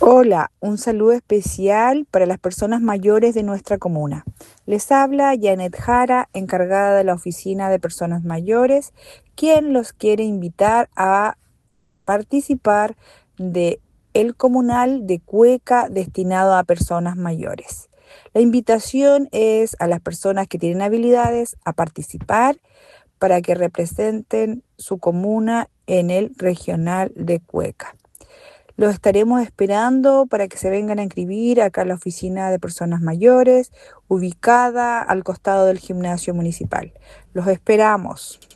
Hola, un saludo especial para las personas mayores de nuestra comuna. Les habla Janet Jara, encargada de la Oficina de Personas Mayores, quien los quiere invitar a participar de el comunal de Cueca destinado a personas mayores. La invitación es a las personas que tienen habilidades a participar para que representen su comuna en el regional de Cueca. Los estaremos esperando para que se vengan a inscribir acá en la oficina de personas mayores, ubicada al costado del gimnasio municipal. Los esperamos.